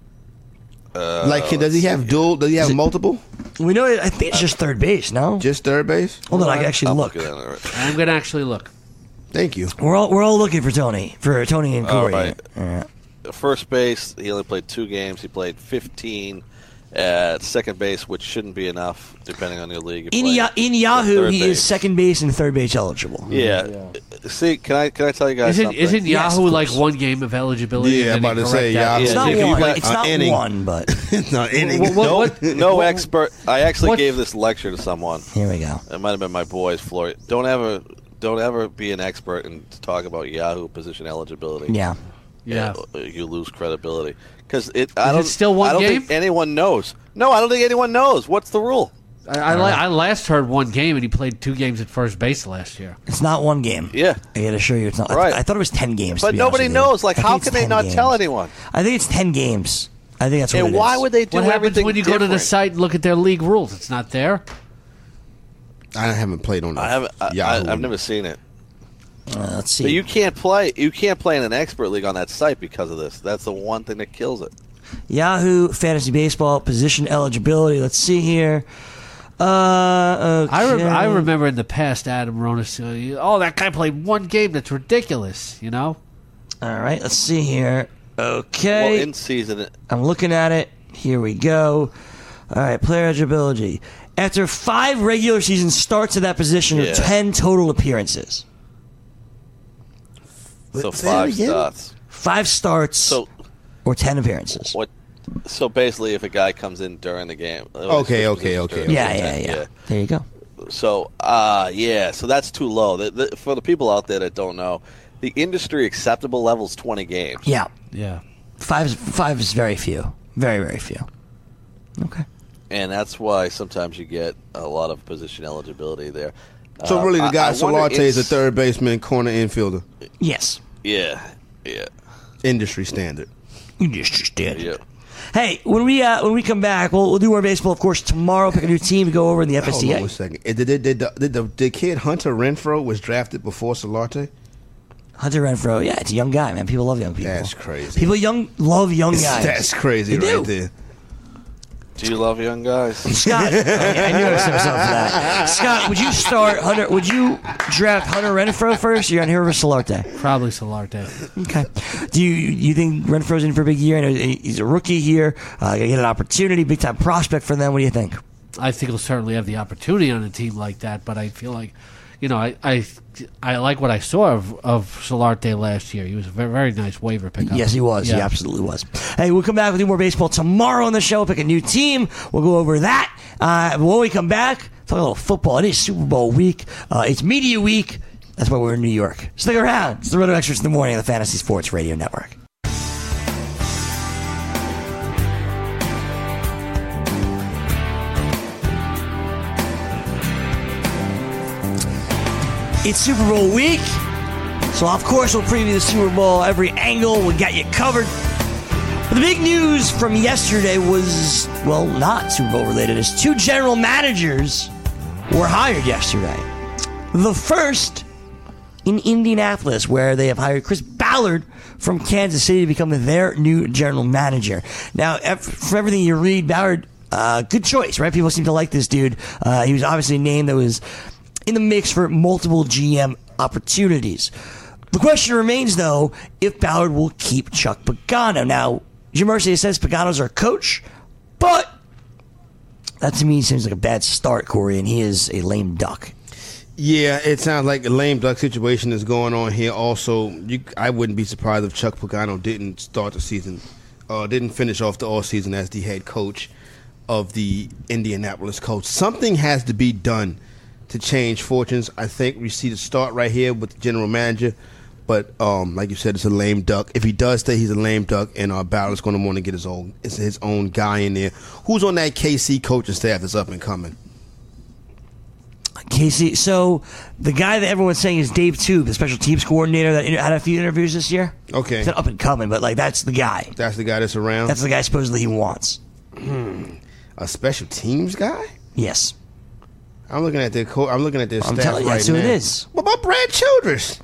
Uh, Like, does he have dual? Does he have multiple? We know, I think it's just third base, no? Just third base? Hold on, I can actually I'm look. looking at it right- I'm going to actually look. Thank you. We're all we're all looking for Tony, for Tony and All Corey. right. All right. First base, he only played two games. He played fifteen at second base, which shouldn't be enough, depending on your league. In, you're Ya- playing. in Yahoo, Third he base. is second base and third base eligible. Yeah. See, can I can I tell you guys Isn't, something? isn't Yes, Yahoo of like course. one game of eligibility? Yeah, and then I'm about to correct say, that? Yahoo. It's not If you one. got It's an not inning. one, but It's not inning. What- what- no. what- No what- expert. I actually what- gave this lecture to someone. here we go. It might have been my boys, Floyd. Don't ever, don't ever be an expert and talk about Yahoo position eligibility. Yeah. Yeah. Uh, you lose credibility because it. I Is it don't. still one I don't game? think anyone knows. No, I don't think anyone knows. What's the rule? I, I, li- I last heard one game, and he played two games at first base last year. It's not one game. Yeah. I gotta assure you it's not. I- Right. I, thought it was ten games. to But be honest nobody with you. knows. Like, I think how it's can they ten not games. tell anyone? I think it's ten games. I think that's what And it why is. would they do What happens everything when you go to the different? site and look at their league rules? It's not there. I haven't played on. I haven't. I, Yahoo. I, I've never seen it. Uh, let's see. But you can't play. You can't play in an expert league on that site because of this. That's the one thing that kills it. Yahoo Fantasy Baseball position eligibility. Let's see here. Uh, okay. I, rem- I remember in the past, Adam Ronas, uh, oh, that guy played one game. That's ridiculous, you know? All right, let's see here. Okay. Well, in season, I'm looking at it. Here we go. All right, player eligibility. After five regular season starts at that position, Yeah. or ten total appearances. so Say that five again? starts. Five starts So or ten appearances. what? So basically, if a guy comes in during the game, Okay, okay, okay. Yeah, yeah, yeah, There you go. So, uh, yeah, so that's too low. The, the, for the people out there that don't know, the industry acceptable level is twenty games. Yeah. Yeah. Five is, five is very few. Very, very few. Okay. And that's why sometimes you get a lot of position eligibility there. So Uh, really, the I- guy I wonder Solarte is a if- third baseman, corner infielder, Yes. Yeah, yeah, industry standard. You just did. yeah. Hey, when we uh, when we come back, we'll, we'll do more baseball, of course, tomorrow. Pick a new team to go over in the Hold on F S C A. one second. Eh, Did, did, did, the- did, the, the kid Hunter Renfro was drafted before Solarte? Hunter Renfro. Yeah, it's a young guy, man. People love young people. That's crazy. People young love young guys. That's crazy They right do. there. Do you love young guys? Scott, oh, yeah, I knew I was set myself for that. Scott, would you start Hunter? Would you draft Hunter Renfroe first? Or you're on here with Solarte. Probably Solarte. Okay. Do you you think Renfroe's in for a big year? I know he's a rookie here. Uh, gonna get an opportunity, big time prospect for them. What do you think? I think he'll certainly have the opportunity on a team like that, but I feel like, you know, I I, I like what I saw of, of Solarte last year. He was a very, very nice waiver pickup. Yes, he was. Yeah. He absolutely was. Hey, we'll come back with more baseball tomorrow on the show. Pick a new team. We'll go over that. Uh, when we come back, talk a little football. It is Super Bowl week. Uh, it's media week. That's why we're in New York. Stick around. It's the Roto Experts in the Morning on the Fantasy Sports Radio Network. It's Super Bowl week, so of course we'll preview the Super Bowl every angle. We got you covered. But the big news from yesterday was, well, not Super Bowl related, as two general managers were hired yesterday. The first in Indianapolis, where they have hired Chris Ballard from Kansas City to become their new general manager. Now, from everything you read, Ballard, uh, good choice, right? People seem to like this dude. Uh, he was obviously a name that was in the mix for multiple G M opportunities. The question remains, though, if Ballard will keep Chuck Pagano. Now, Jim Irsay says Pagano's our coach, but that to me seems like a bad start, Corey, and he is a lame duck. Yeah, it sounds like a lame duck situation is going on here. Also, you, I wouldn't be surprised if Chuck Pagano didn't start the season, uh, didn't finish off the all season as the head coach of the Indianapolis Colts. Something has to be done to change fortunes. I think we see the start right here with the general manager, but um, like you said, it's a lame duck. If he does stay, he's a lame duck, and our Ballard's going to want to get his own, it's his own guy in there. Who's on that K C coaching staff that's up and coming? Casey, so the guy that everyone's saying is Dave Tube, the special teams coordinator that had a few interviews this year. Okay, he's not up and coming, but like that's the guy. That's the guy that's around. That's the guy supposedly he wants. Hmm. A special teams guy? Yes. I'm looking at their co- I'm looking at their I'm staff telling you, right that's who now. it is. What about Brad Childress?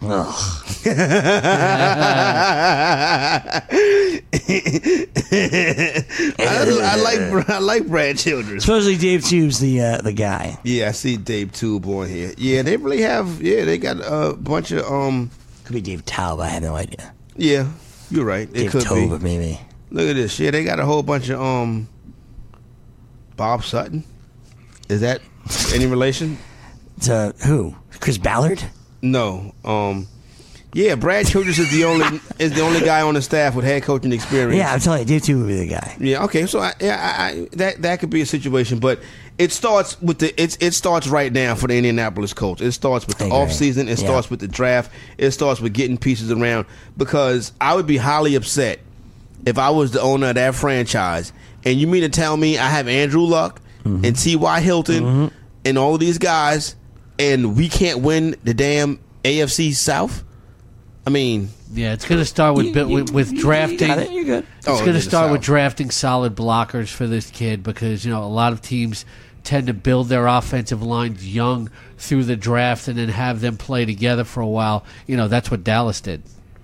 I, I like I like Brad Childress. Supposedly Dave Tube's the uh, the guy. Yeah, I see Dave Tube on here. Yeah, they really have. Yeah, they got a bunch of um. Could be Dave Taub. I have no idea. Yeah, you're right. It Dave could Tobe, be. maybe. Look at this. Yeah, they got a whole bunch of um. Bob Sutton. Is that any relation? To who? Chris Ballard? No. Um. Yeah, Brad Childress is the only is the only guy on the staff with head coaching experience. Yeah, I'm telling you, Dave Tube would be the guy. Yeah. Okay. So I, yeah, I, I, that that could be a situation, but it starts with the it's it starts right now for the Indianapolis Colts. It starts with the off season. It Yeah. starts with the draft. It starts with getting pieces around, because I would be highly upset if I was the owner of that franchise, and you mean to tell me I have Andrew Luck Mm-hmm. and T Y. Hilton Mhm. and all of these guys, and we can't win the damn A F C South? I mean, Yeah, it's going to start with You- you- with, with you drafting. got it, you're good. It's Oh, going to the start with South. drafting solid blockers for this kid, because you know a lot of teams tend to build their offensive lines young through the draft and then have them play together for a while. You know, that's what Dallas did.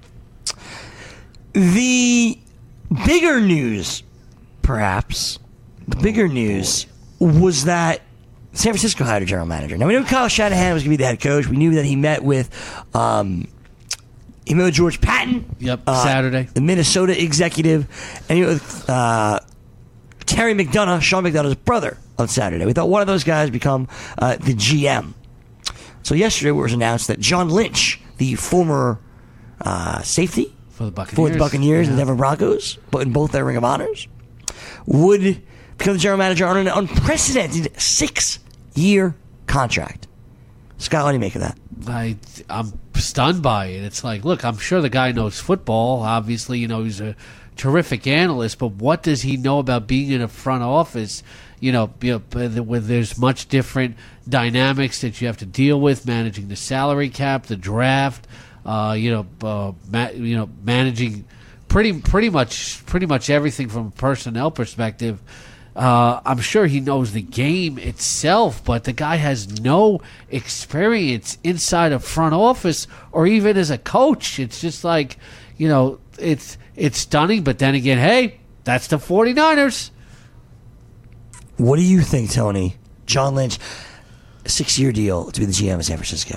The bigger news, perhaps, the bigger news was that San Francisco hired a general manager. Now, we knew Kyle Shanahan was going to be the head coach. We knew that he met with, um, he met with George Patton. Yep, uh, Saturday. The Minnesota executive. And he met with uh, Terry McDonough, Sean McDonough's brother, on Saturday. We thought one of those guys become uh, the G M. So yesterday it was announced that John Lynch, the former uh, safety, For the Buccaneers. for the Buccaneers and Yeah. Denver Broncos, but in both their Ring of Honors, would become the general manager on an unprecedented six-year contract. Scott, what do you make of that? I, I'm stunned by it. It's like, look, I'm sure the guy knows football. Obviously, you know, he's a terrific analyst, but what does he know about being in a front office? You know, you know, where there's much different dynamics that you have to deal with, managing the salary cap, the draft, uh, you know, uh, ma- you know, managing pretty, pretty much, pretty much everything from a personnel perspective. Uh, I'm sure he knows the game itself, but the guy has no experience inside a front office or even as a coach. It's just like, you know, it's it's stunning, but then again, hey, that's the 49ers. What do you think, Tony? John Lynch, six-year deal to be the G M of San Francisco.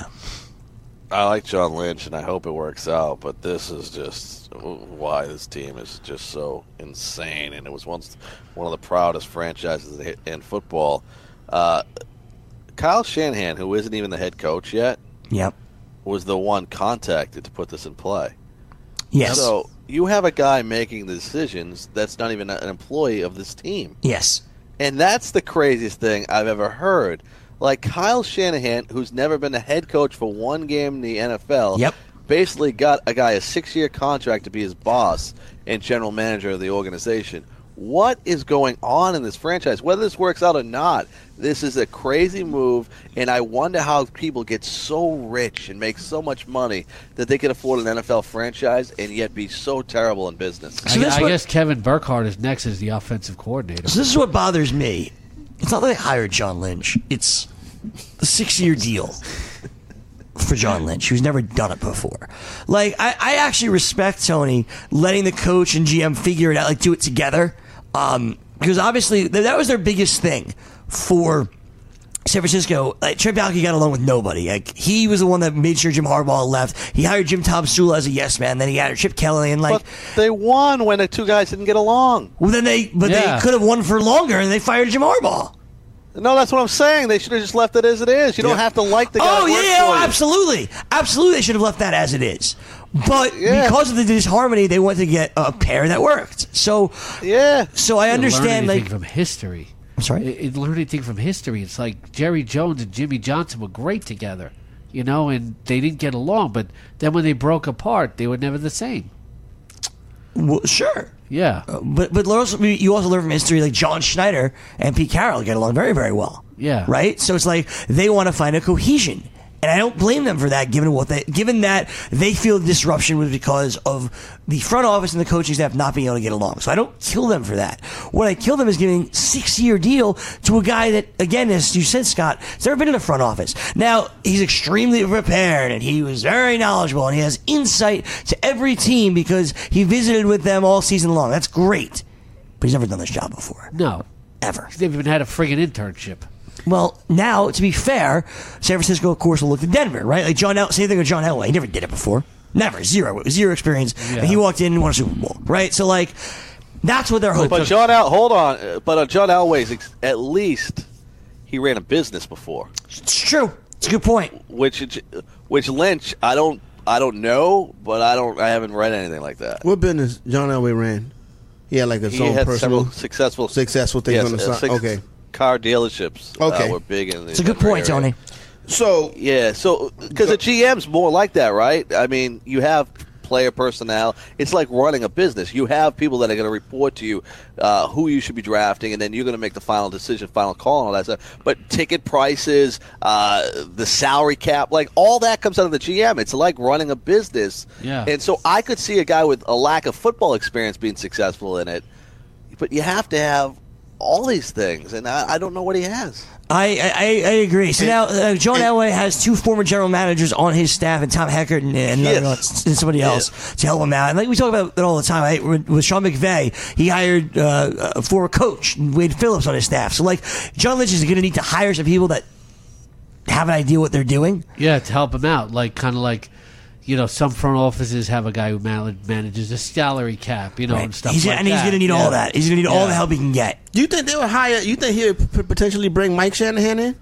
I like John Lynch, and I hope it works out, but this is just why this team is just so insane, and it was once one of the proudest franchises in football. Uh, Kyle Shanahan, who isn't even the head coach yet, Yep. was the one contacted to put this in play. Yes. So you have a guy making the decisions that's not even an employee of this team. Yes. And that's the craziest thing I've ever heard. Like Kyle Shanahan, who's never been a head coach for one game in the N F L, Yep. basically got a guy a six-year contract to be his boss and general manager of the organization. What is going on in this franchise? Whether this works out or not, this is a crazy move, and I wonder how people get so rich and make so much money that they can afford an N F L franchise and yet be so terrible in business. So I, this I what- guess Kevin Burkhardt is next as the offensive coordinator. So this is what bothers me. It's not that they hired John Lynch. It's a six-year deal for John Lynch, who's never done it before. Like, I, I actually respect Tony letting the coach and G M figure it out, like do it together. Um, because obviously th- that was their biggest thing for San Francisco. Like, Trent Baalke got along with nobody. Like, he was the one that made sure Jim Harbaugh left. He hired Jim Tomsula as a yes man. Then he hired Chip Kelly, and like, But they won when the two guys didn't get along. well, then they, but Yeah. they could have won for longer, and they fired Jim Harbaugh. No, that's what I'm saying. They should have just left it as it is. You don't Yeah. have to like the guy. Oh that yeah, works yeah, for oh, you. absolutely, absolutely. They should have left that as it is. But Yeah. because of the disharmony, they wanted to get a pair that worked. So, Yeah. so I Learn understand. anything Like, from history. I'm sorry. It, it learn anything from history. It's like Jerry Jones and Jimmy Johnson were great together, you know, and they didn't get along. But then when they broke apart, they were never the same. well, sure. Yeah, But but also, you also learn from history. Like John Schneider and Pete Carroll get along very very well. Yeah. Right. So it's like they want to find a cohesion, and I don't blame them for that. Given what they, given that they feel the disruption was because of the front office and the coaching staff not being able to get along. So I don't kill them for that. What I kill them is giving six year deal to a guy that, again, as you said, Scott, has never been in the front office. Now he's extremely prepared and he was very knowledgeable and he has insight to every team because he visited with them all season long. That's great, but he's never done this job before, no, ever. they've even had a friggin' internship. Well, now, to be fair, San Francisco, of course, will look to Denver, right? Like John El- same thing with John Elway. He never did it before. Never. Zero. Zero experience. Yeah. And he walked in and won a Super Bowl, right? So, like, that's what they're hoping. But John Al, hold on. Uh, But uh, John Elway's ex- at least he ran a business before, It's true. It's a good point. which which Lynch I don't I don't know, but I don't I haven't read anything like that. What business John Elway ran? He had like his He own had personal. several successful successful things yes, on the uh, side. six Okay. car dealerships. Okay. uh, were big in the It's a good Denver point, area. Tony. So Yeah, so because the G M's more like that, right? I mean, you have player personnel. It's like running a business. You have people that are going to report to you uh, who you should be drafting, and then you're going to make the final decision, final call, and all that stuff. But ticket prices, uh, the salary cap, like all that comes out of the G M. It's like running a business. Yeah. And so I could see a guy with a lack of football experience being successful in it, but you have to have all these things, and I, I don't know what he has. I, I, I agree. So And- now uh, John and- Elway has two former general managers on his staff, and Tom Heckert and, and, Yes. and somebody else to help him out. And like we talk about it all the time. Right? With, with Sean McVay, he hired uh, a former coach, Wade Phillips, on his staff. So like John Lynch is going to need to hire some people that have an idea what they're doing. Yeah, to help him out, like kind of like, you know, some front offices have a guy who man- manages a salary cap, you know, Right. and stuff He's, like and that. he's going to need Yeah. all that. He's going to need all Yeah. the help he can get. do you think they would hire? You think he would p- potentially bring Mike Shanahan in?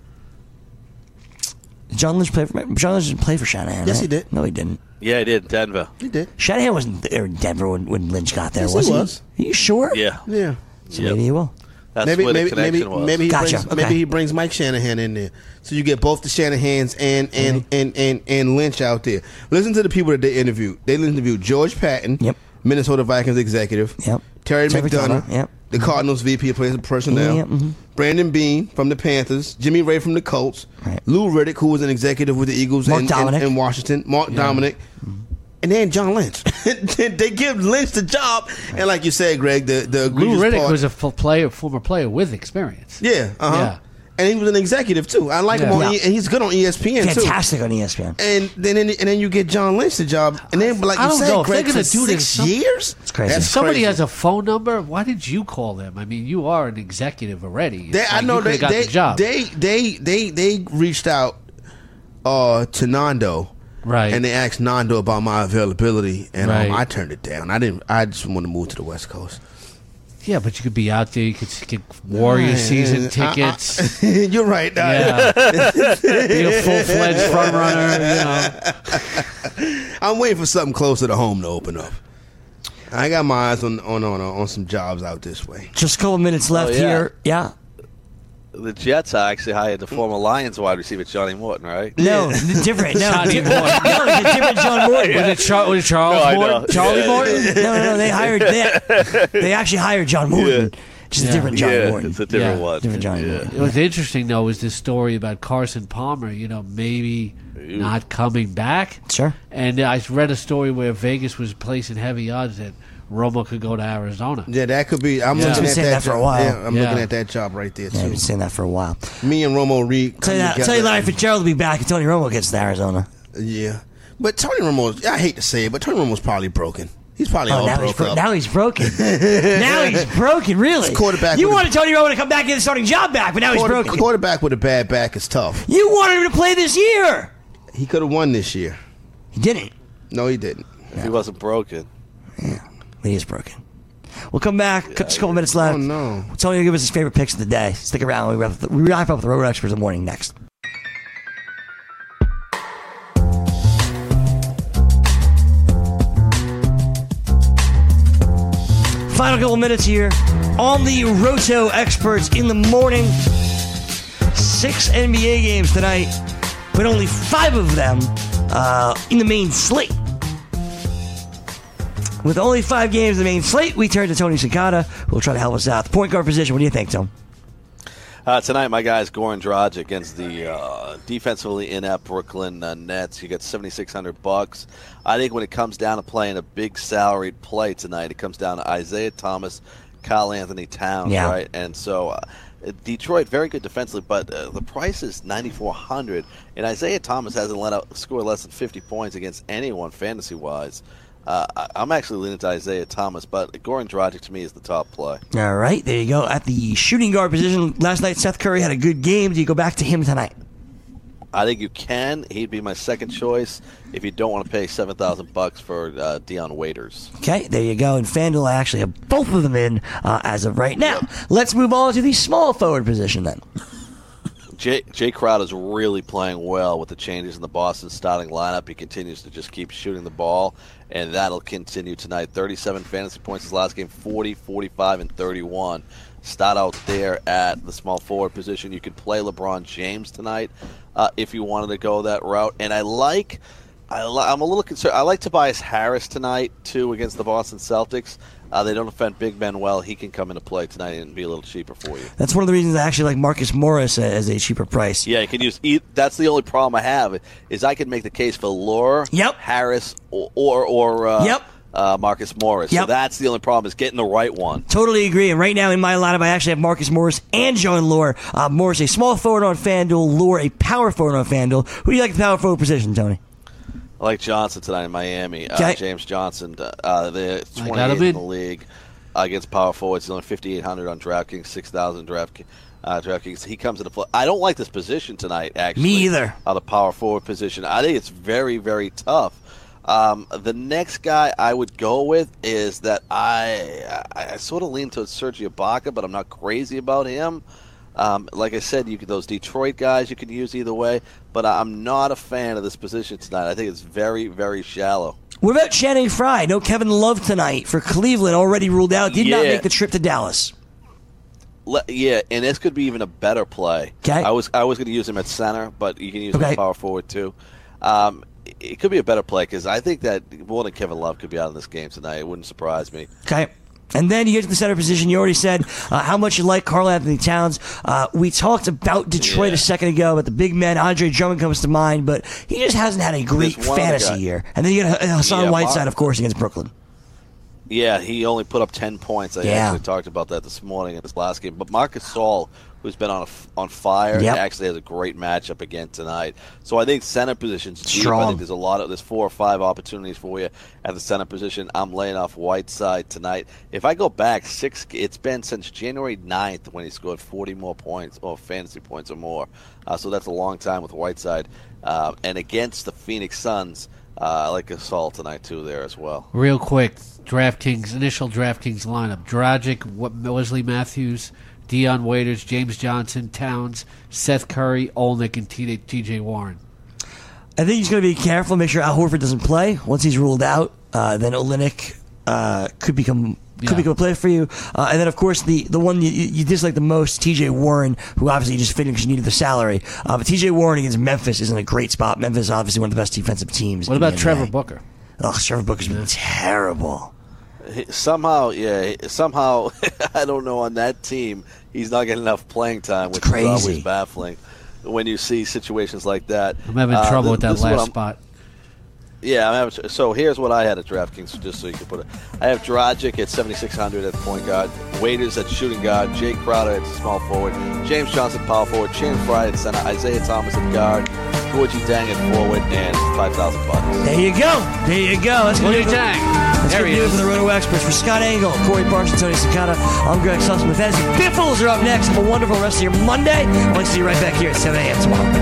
John Lynch played for John Lynch didn't play for Shanahan. Yes, right? he did. No, he didn't. Yeah, he did in Denver. He did. Shanahan wasn't there in Denver when, when Lynch got there, Yes, he was he? was. Are you sure? Yeah. Yeah. So Yep. maybe he will. That's maybe where the maybe connection maybe was. maybe he Gotcha. brings Okay. maybe he brings Mike Shanahan in there, so you get both the Shanahans and and, and, and and Lynch out there. Listen to the people that they interviewed. They interviewed George Patton, Yep. Minnesota Vikings executive. Yep. Terry Terry McDonough, McDonough, yep. the Cardinals V P of Players and Personnel. Yep, mhm. Brandon Beane from the Panthers, Jimmy Ray from the Colts, Right. Lou Riddick, who was an executive with the Eagles Mark and, Dominic. and, and Washington, Mark Dominic. And then John Lynch. They give Lynch the job, and like you said, Greg, the the Lou egregious Riddick part- was a full player, former player with experience. yeah, uh huh. Yeah. and he was an executive too. I like Yeah. him on, Yeah. E- and he's good on E S P N too. Fantastic on E S P N. And then and then you get John Lynch the job, and then like I you don't said, know if Greg, they're gonna for do six this some- years. It's crazy. If That's somebody crazy. has a phone number, why did you call them? I mean, you are an executive already. It's They, I like know you they could've got they, the job. they they they they reached out uh, to Nando, Right. And they asked Nando about my availability, and Right. um, I turned it down. I didn't. I just want to move to the West Coast. Yeah, but you could be out there. You could get Warrior season I- I- tickets. You're right. Uh, Yeah, be a full fledged front runner. You know, I'm waiting for something closer to home to open up. I got my eyes on on on, on some jobs out this way. Just a couple minutes left yeah. here. Yeah. The Jets actually hired the former Lions wide receiver Johnny Morton, right? No, different. No, Johnny different. Morton. No, it's a different John Morton. was it, Char- was it Charles No, I Morton? know. Charlie Yeah. Morton? No, no, no. They hired they, they actually hired John Morton. Just Yeah. a different John yeah, Morton. it's a different Yeah. one. Different Johnny yeah. Morton. It was interesting though. Was this story about Carson Palmer? You know, maybe not coming back. Sure. And I read a story where Vegas was placing heavy odds that Romo could go to Arizona. Yeah, that could be. I'm Yeah. looking Been at saying that, that for a job. while. Yeah, I'm Yeah. looking at that job right there Yeah, I've too. been saying that for a while. Me and Romo Reed. Tell you, that, tell you Larry Fitzgerald will be back and Tony Romo gets to Arizona. Yeah, but Tony Romo. I hate to say it, but Tony Romo's probably broken. He's probably Oh, all now he's, broke bro- up. now he's broken. now he's broken, really. His quarterback You with a- wanted Tony Romo to come back and get the starting job back, but now he's Quarter- broken. quarterback with a bad back is tough. You wanted him to play this year. He could have won this year. He didn't. No, he didn't. If he wasn't broken. But he is broken. We'll come back. Just a couple minutes left. Oh, no. Tony will give us his favorite picks of the day. Stick around. We wrap, up the, we wrap up with the Road Experts in the morning next. Final couple minutes here on the Roto Experts in the morning. Six N B A games tonight, but only five of them uh, in the main slate. With only five games in the main slate, we turn to Tony Cicada, who will try to help us out. The point guard position, what do you think, Tom? Uh, tonight, my guy is Goran Dragic against the uh, defensively inept Brooklyn uh, Nets. You get seventy-six hundred bucks. I think when it comes down to playing a big salaried play tonight, it comes down to Isaiah Thomas, Kyle Anthony Towns, Yeah. right? And so uh, Detroit, very good defensively, but uh, the price is ninety-four hundred, and Isaiah Thomas hasn't let out score less than fifty points against anyone fantasy-wise. Uh, I- I'm actually leaning to Isaiah Thomas, but Goran Dragic to me is the top play. All right, there you go. At the shooting guard position, last night Seth Curry had a good game. Do you go back to him tonight? I think you can. He'd be my second choice if you don't want to pay seven thousand bucks for uh, Deion Waiters. Okay, there you go. And FanDuel, I actually have both of them in uh, as of right now. Let's move on to the small forward position then. Jay, Jay Crowder's really playing well with the changes in the Boston starting lineup. He continues to just keep shooting the ball, and that'll continue tonight. thirty-seven fantasy points his last game, forty, forty-five, and thirty-one. Start out there at the small forward position. You could play LeBron James tonight uh, if you wanted to go that route. And I like, I li- I'm a little concerned. I like Tobias Harris tonight, too, against the Boston Celtics. Uh, they don't defend big men well. He can come into play tonight and be a little cheaper for you. That's one of the reasons I actually like Marcus Morris as a cheaper price. Yeah, you can use. E- that's the only problem I have is I can make the case for Lure, Yep. Harris, or or, or uh, Yep. uh, Marcus Morris. So Yep. that's the only problem is getting the right one. Totally agree. And right now in my lineup, I actually have Marcus Morris and Joan Lure. Uh, Morris, a small forward on FanDuel. Lure, a power forward on FanDuel. Who do you like the power forward position, Tony? I like Johnson tonight in Miami. Uh, Okay. James Johnson. Uh, they're I got twenty-eighth him in in. the league uh, against power forwards. He's only fifty-eight hundred on DraftKings, six thousand draft. Uh, DraftKings. He comes into play. I don't like this position tonight. Actually, Me either. Uh, the power forward position. I think it's very, very tough. Um, the next guy I would go with is that I I, I sort of lean towards Serge Ibaka, but I'm not crazy about him. Um, like I said, you could, those Detroit guys you can use either way, but I'm not a fan of this position tonight. I think it's very, very shallow. What about Channing Frye? No Kevin Love tonight for Cleveland, already ruled out. Did not Yeah. make the trip to Dallas. Le- yeah, and this could be even a better play. 'Kay. I was I was going to use him at center, but you can use him Okay. at power forward too. Um, it- it could be a better play because I think that more than Kevin Love could be out in this game tonight. It wouldn't surprise me. Okay. And then you get to the center position. You already said uh, how much you like Karl Anthony Towns. Uh, we talked about Detroit Yeah. a second ago, but the big man, Andre Drummond, comes to mind, but he just hasn't had a great There's one other fantasy guy. year. And then you get Hassan Yeah, Whiteside, Mar- of course, against Brooklyn. Yeah, he only put up ten points. I Yeah. actually talked about that this morning in his last game. But Marcus Saul, who's been on a, on fire, Yep. actually has a great matchup again tonight. So I think center position's deep. Strong. I think there's a lot of there's four or five opportunities for you at the center position. I'm laying off Whiteside tonight. If I go back six, it's been since January ninth when he scored forty more points or fantasy points or more. Uh, so that's a long time with Whiteside. Uh, and against the Phoenix Suns, uh, I like Gasol tonight too there as well. Real quick, DraftKings initial DraftKings lineup: Dragic, Wesley Matthews, Dion Waiters, James Johnson, Towns, Seth Curry, Olnick, and T J Warren. I think he's going to be careful, make sure Al Horford doesn't play. Once he's ruled out, uh, then Olynyk uh, could become could Yeah. become a player for you. Uh, and then, of course, the, the one you, you dislike the most, T J Warren, who obviously just fit in because you needed the salary. Uh, but T J Warren against Memphis is in a great spot. Memphis is obviously one of the best defensive teams. What in the about Trevor N B A. Booker? Oh, Trevor Booker's been terrible. He- Somehow, yeah, somehow, I don't know, on that team, he's not getting enough playing time, which crazy. is always baffling when you see situations like that. I'm having Uh, trouble th- with that this is what last I'm- spot. Yeah, I'm having, so here's what I had at DraftKings, just so you can put it. I have Dragic at seventy-six hundred at point guard, Waiters at shooting guard, Jay Crowder at small forward, James Johnson power forward, Channing Frye at center, Isaiah Thomas at guard, Gorgie Dang at forward, and five thousand bucks. There you go. There you go. That's Gorgie good. Dang. That's There good he news is. for the Roto Experts. For Scott Engel, Corey Parsons, Tony Sakata, I'm Greg Sussman. The Fantasy Biffles are up next. Have a wonderful rest of your Monday. I'll see you right back here at seven a.m. tomorrow.